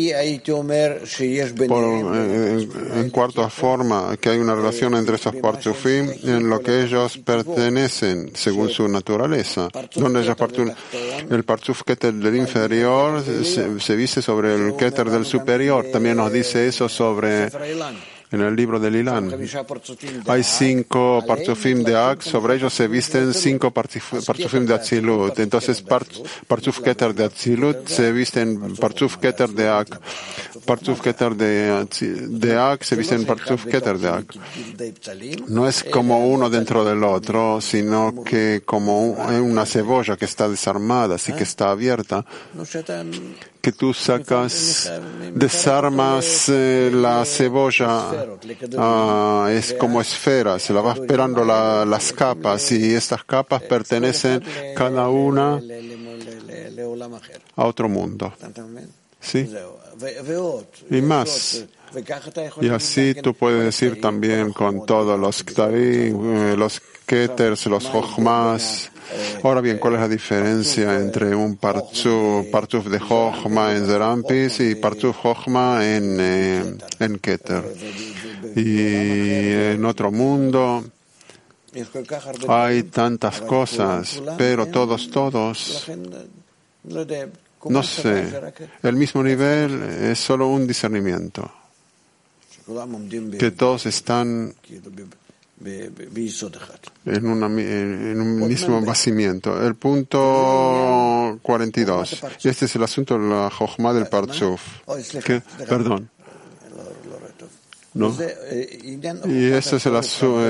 en, en cuarta forma, que hay una relación entre estos partzufim en lo que ellos pertenecen según su naturaleza. Donde ellos el partzuf keter del inferior se, se viste sobre el keter del superior. También nos dice eso sobre en el libro del Ilan. Hay cinco partzufim de Ak, sobre ellos se visten cinco partzufim de Atzilut. Entonces, partzuf keter de Atzilut se visten partzuf keter de Ak. Partzuf keter de, de Ak se visten partzuf keter de Ak. No es como uno dentro del otro, sino que como una cebolla que está desarmada, así que está abierta, que tú sacas, desarmas eh, la cebolla, ah, es como esfera, se la va esperando la, las capas, y estas capas pertenecen cada una a otro mundo. ¿Sí? Y más. Y así tú puedes decir también con todos los ktarim, los keters, los jochmas. Ahora bien, ¿cuál es la diferencia entre un partzuf, partzuf de jochma en Zerampis y partzuf jochma en, eh, en keter? Y en otro mundo hay tantas cosas, pero todos, todos, no sé, el mismo nivel es solo un discernimiento, que todos están en, una, en un mismo bacimiento. El punto cuarenta y dos. Y este es el asunto de la jochma del partzuf. Perdón. ¿No? Y ese es el asunto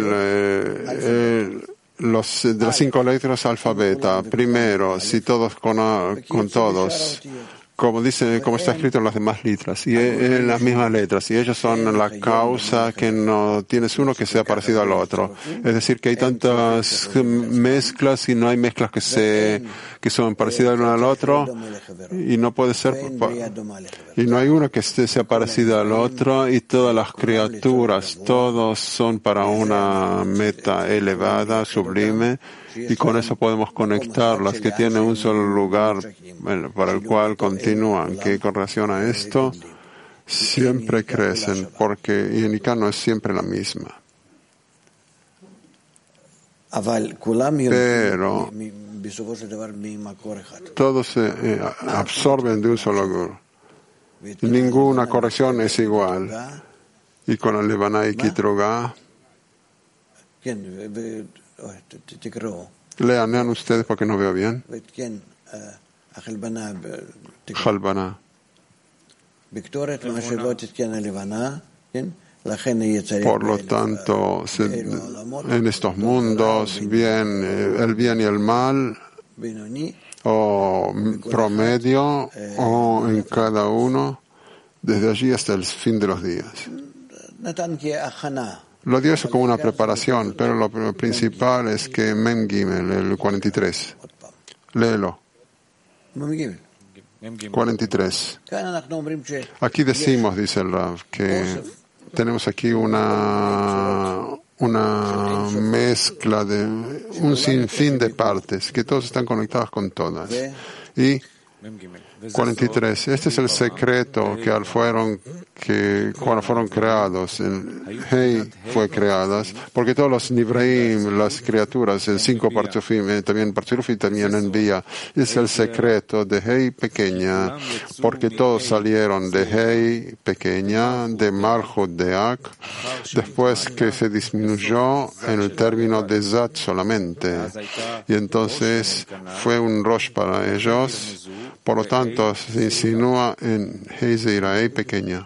los de las cinco letras alfabeta. Primero, si todos con, con todos, como dice, como está escrito en las demás letras, y en las mismas letras, y ellos son la causa que no tienes uno que sea parecido al otro. Es decir, que hay tantas mezclas y no hay mezclas que se que son parecidas el uno al otro, y no puede ser, y no hay uno que esté, sea parecido al otro, y todas las criaturas, todos son para una meta elevada, sublime, y con eso podemos conectar las que tienen un solo lugar para el cual continúan, que con relación a esto siempre crecen, porque Yenika no es siempre la misma. Pero todos se eh, absorben de un solo guru. Ninguna corrección es igual. Y con el Levaná y Kitroga, lean, lean ustedes porque no veo bien. Halbana. Por lo tanto, se, en estos mundos, bien, el bien y el mal, o promedio, o en cada uno, desde allí hasta el fin de los días. Lo dio eso como una preparación, pero lo principal es que Mem Gimel, el cuarenta y tres. Léelo. cuarenta y tres. Aquí decimos, dice el Rav, que tenemos aquí una, una mezcla de un sinfín de partes, que todos están conectados con todas. Y cuarenta y tres. Este es el secreto que al fueron que cuando fueron creados, el Hei fue creadas, porque todos los Nivraim, las criaturas, el cinco Partzufim, también Partzuf y también envía, es el secreto de Hei pequeña, porque todos salieron de Hei pequeña, de Malchut de Ak, después que se disminuyó en el término de Zat solamente, y entonces fue un Rosh para ellos. Por lo tanto, se insinúa en Hei Zeiraei pequeña.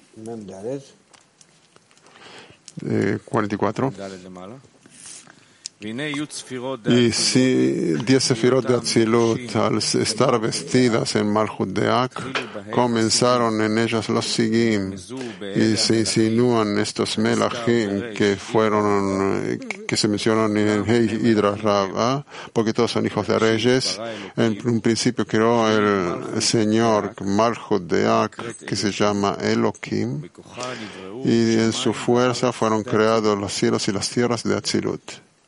Eh, cuarenta y cuatro. Y si diez sefirot de Atzilut, al estar vestidas en Malchut de Ak, comenzaron en ellas los Sigim, y se insinúan estos Melachim que fueron, que se mencionan en Hei Hidra Rabba, porque todos son hijos de reyes. En un principio creó el Señor Malchut de Ak, que se llama Elohim, y en su fuerza fueron creados los cielos y las tierras de Atzilut.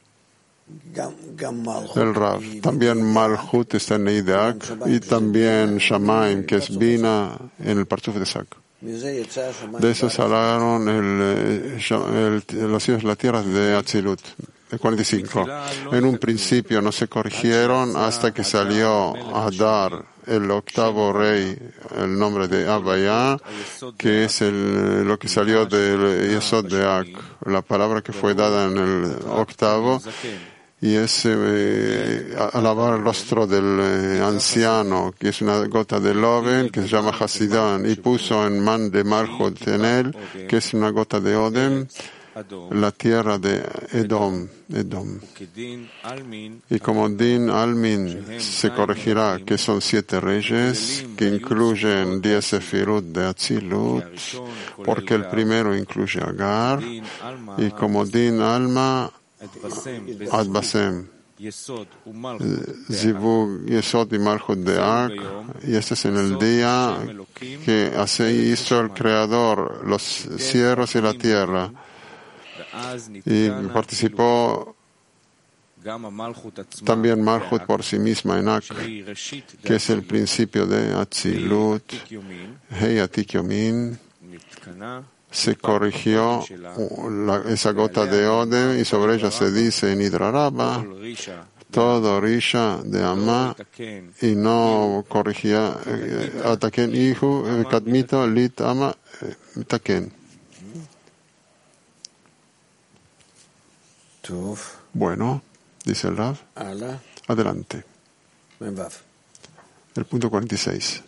El Rav. También Malchut está en Eidak y también Shamaim, que es Bina, en el Partuf de Sak. De eso salieron el, el, el, los cielos y las tierras de Atzilut. El cuarenta y cinco. En un principio no se corrigieron hasta que salió Adar, el octavo rey, el nombre de Abaya, que es el, lo que salió del Yesod de Ak, la palabra que fue dada en el octavo. Y es eh, alabar el rostro del eh, anciano, que es una gota de Loven, que se llama Hasidán, y puso en man de Malchut en él, que es una gota de Odem, la tierra de Edom. Edom. Y como Din Almin se corregirá, que son siete reyes, que incluyen diez sefirut de Atzilut, porque el primero incluye Agar, y como Din Alma, Adbasem, Zivug, Yesod y Malchut de Ak, y este es en el día que así hizo el Creador los cielos y la tierra, y participó también Malchut por sí misma en Ak, que es el principio de Atzilut, Hei Atik Yomin. Se corrigió la, esa gota de Odem y sobre ella se dice en Hidra Rabba todo Risha de Amá y no corrigía eh, Ataken Ihu Kadmito Lit Ama Taken. Bueno, dice el Rav. Adelante. El punto cuarenta y seis.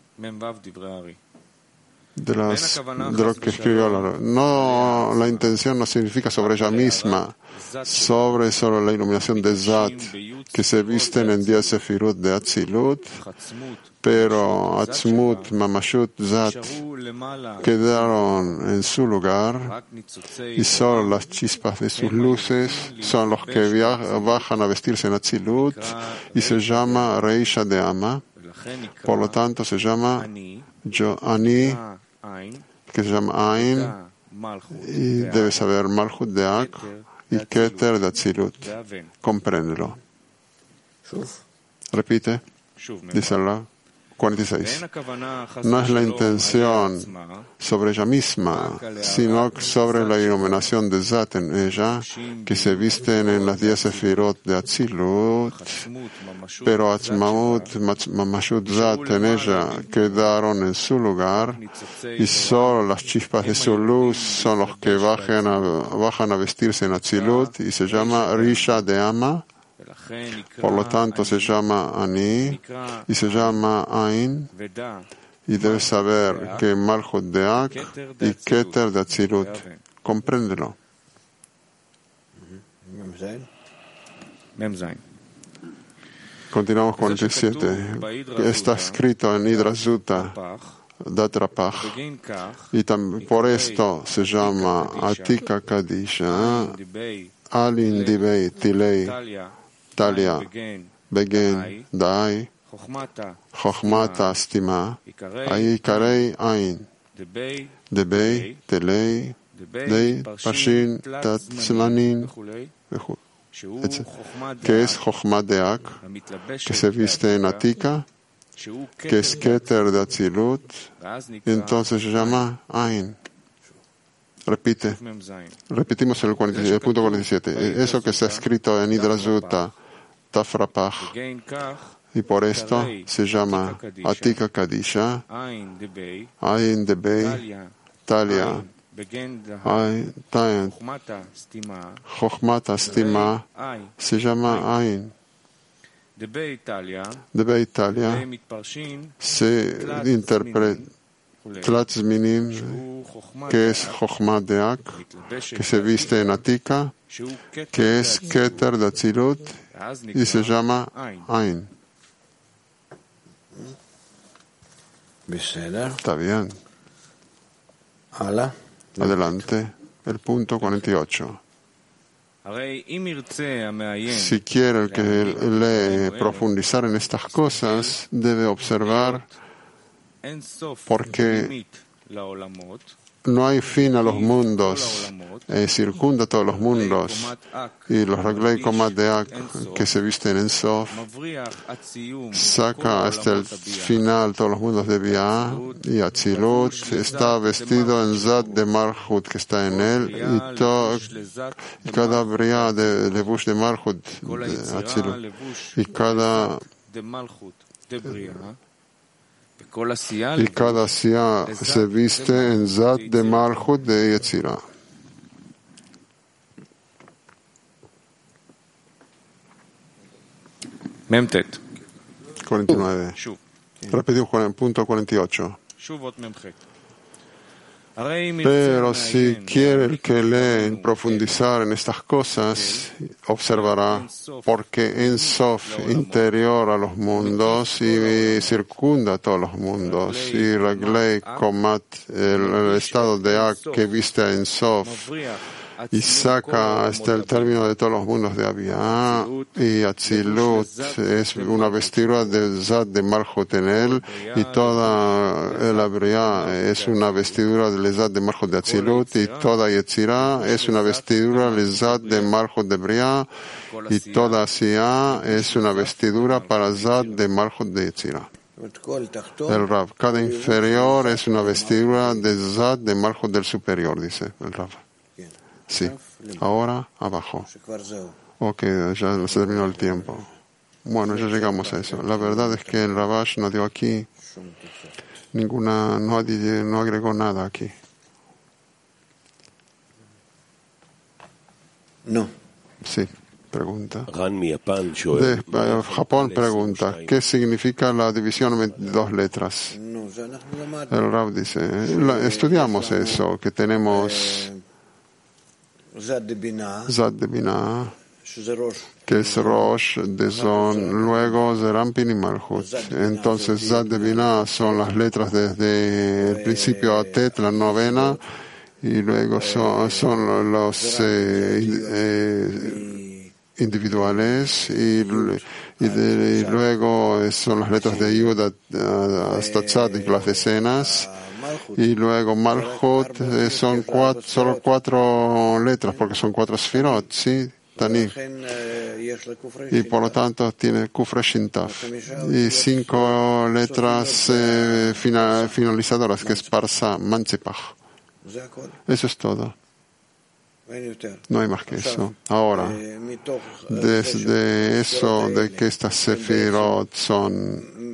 De, las, de lo que escribió la, no, la intención no significa sobre ella misma, sobre solo la iluminación de Zat, que se visten en diez sefirut de Atzilut, pero Atzmut, Mamashut, Zat quedaron en su lugar y solo las chispas de sus luces son los que viajan, bajan a vestirse en Atzilut y se llama Reisha de Ama. Por lo tanto se llama Yo, Ani, que se llama Ain, y debe saber Malchut de Ak y Keter de Atzilut. Compréndelo. Repite, dice Allah. cuarenta y seis. No es la intención sobre ella misma, sino sobre la iluminación de Zat en ella, que se visten en las diez sefirot de Atzilut, pero Atzmaut, Mamashut Zat en ella quedaron en su lugar, y solo las chispas de su luz son los que bajan a, bajan a vestirse en Atzilut, y se llama Risha de Ama. Por lo tanto se llama Ani y se llama Ain, y debes saber que Malchut de Ak y Keter de Atzilut. Compréndelo. Continuamos con el diecisiete. Está escrito en Hidra Zuta, Datrapach, y tam, por esto se llama Atika Kadisha, Alin Dibei Tilei Talia, Begen, Dai, Chochmata, Stima, Aikarei, Ain, Debei, Telei, Dei, Pashin, Tatzmanin, que es Chochmat de Ak, que se viste en Atika, que es Keter de Atzilut, y entonces se llama Ain. Repite. Repetimos el, cuarenta, el punto cuarenta y siete. Eso que está escrito en Hidra Zuta, Tafrapach, y por esto se llama Atika Kadisha, Ain Debei, Talia, Ain, Tain, Chochmata Stima, se llama Ain. Debei Talia se interpreta Tlat Zminim, que es Chochma de Ak, que se viste en Atika, que es Keter de Atzilut y se llama Ain. Está bien. Adelante, el punto cuarenta y ocho. Si quiere el que lee profundizar en estas cosas, debe observar porque no hay fin a los mundos, eh, circunda todos los mundos, y los Raglei Komat de Ak que se visten en Sof saca hasta el final todos los mundos de Bia, y Atzilut está vestido en Zad de Malchut que está en él, y, to, y cada Bria de Levush de Malchut de Atzilut, y cada y cada Siyah se viste en Zat de Malchut de Yetzirah. Memtet. cuarenta y nueve. Repetimos el punto cuarenta y ocho. Pero si quiere el que lee profundizar en estas cosas, observará, porque en Sof interior a los mundos y circunda todos los mundos, y Raglei Komat, el, el estado de Ak que viste en Sof, y saca hasta el término de todos los mundos de Abia, y Atzilut es una vestidura de Zad de Malchut en él, y toda el Abria es una vestidura de Zad de Malchut de Atzilut, y toda Yetzirah es una vestidura de Zad de Malchut de Bria, y toda Asiyah es una vestidura para Zad de Malchut de Yetzirah. El Rav, cada inferior es una vestidura de Zad de Malchut del superior, dice el Rav. Sí, ahora abajo. Ok, ya se terminó el tiempo. Bueno, ya llegamos a eso. La verdad es que el Ravash no dio aquí ninguna, no, no agregó nada aquí. No. Sí, pregunta. De Japón pregunta, ¿qué significa la división en dos letras? El Rav dice, estudiamos eso, que tenemos Zad de Binah, que es Rosh de Zon, luego Zerampin y Malchut. Entonces, Zad de Binah son las letras desde el principio a Tet, la novena, y luego son, son los eh, eh, individuales, y, y, de, y luego son las letras de Yud hasta Tzadik, las decenas. Y luego Malchut eh, son cuatro, solo cuatro letras, porque son cuatro sfirot, ¿sí? Tani. Y por lo tanto tiene Kufra Shintaf. Y cinco letras eh, final, finalizadoras, que es Parsa, Mantzipach. Eso es todo. No hay más que eso. Ahora, desde eso de que estas sefirot son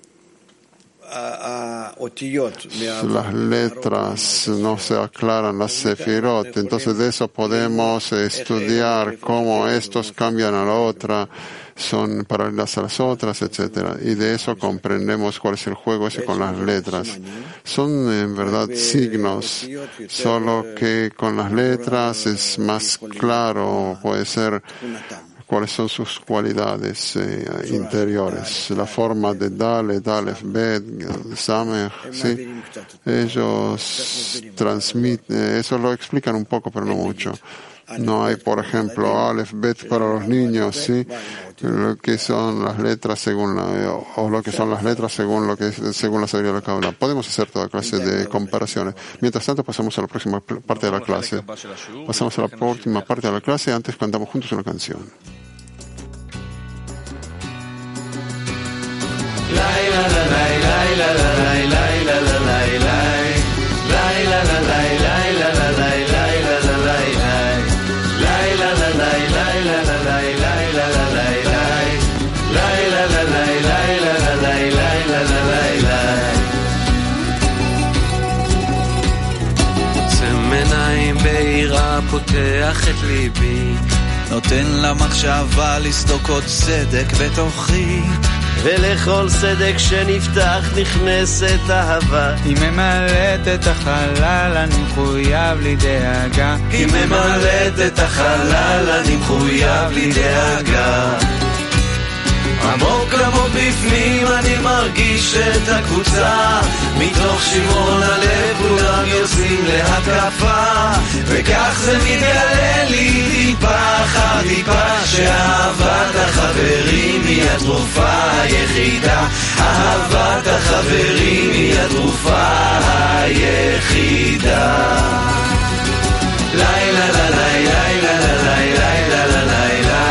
las letras, no se aclaran las sefirot, entonces de eso podemos estudiar cómo estos cambian a la otra, son paralelas a las otras, etcétera, y de eso comprendemos cuál es el juego ese con las letras. Son en verdad signos, solo que con las letras es más claro, puede ser cuáles son sus cualidades eh, interiores, la forma de Dale, Dalef, Bet, Samech, ¿sí? Ellos transmiten, eso lo explican un poco, pero no mucho. No hay, por ejemplo, Aleph, Bet para los niños, ¿sí? Lo que son las letras según la, o lo que son las letras según lo que según la sabiduría de la Kabbalah. Podemos hacer toda clase de comparaciones. Mientras tanto, pasamos a la próxima parte de la clase. Pasamos a la última parte de la clase. Antes cantamos juntos una canción. פותח את ליבי, נותן למחשבה לסדוק עוד צדק בתוכי, ולכל סדק שנפתח נכנסת אהבה. היא ממלאת את החלל, אני מחויב לי דאגה. היא ממלאת את החלל, אני מחויב לי דאגה. עמוק עמוק בפנים אני מרגיש את הקבוצה, מתוך שמרון הלב כולם יוצאים להתקפה, וכך זה מתגלה לי טיפה אחר טיפה, שאהבת החברים היא התרופה היחידה. אהבת החברים היא התרופה היחידה. לילה לילה לילה לילה לילה לילה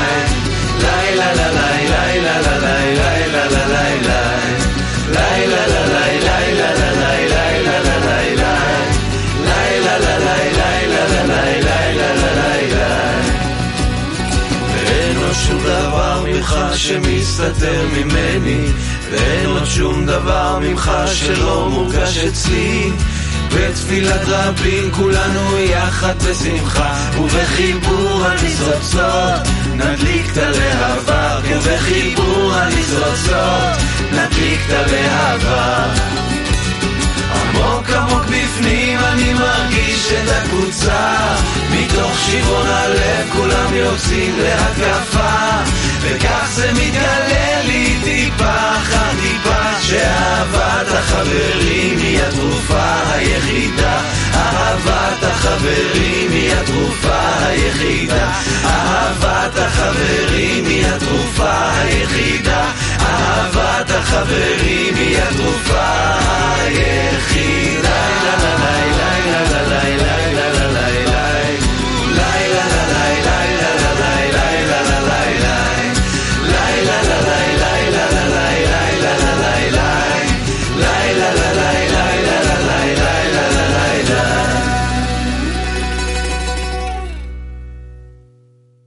שמסתתר ממני, ואין עוד שום דבר ממך שלא מורגש אצלי. בתפילת רבים כולנו יחד בשמחה, ובחיבור הניצוצות נדליק את הלהבה, ובחיבור הניצוצות נדליק את הלהבה. עמוק עמוק בפנים אני מרגיש את הקבוצה, מתוך שברון הלב כולם יוצאים להתקפה, וכך זה מתגלה לי טיפה אחר טיפה, שאהבת החברים היא התרופה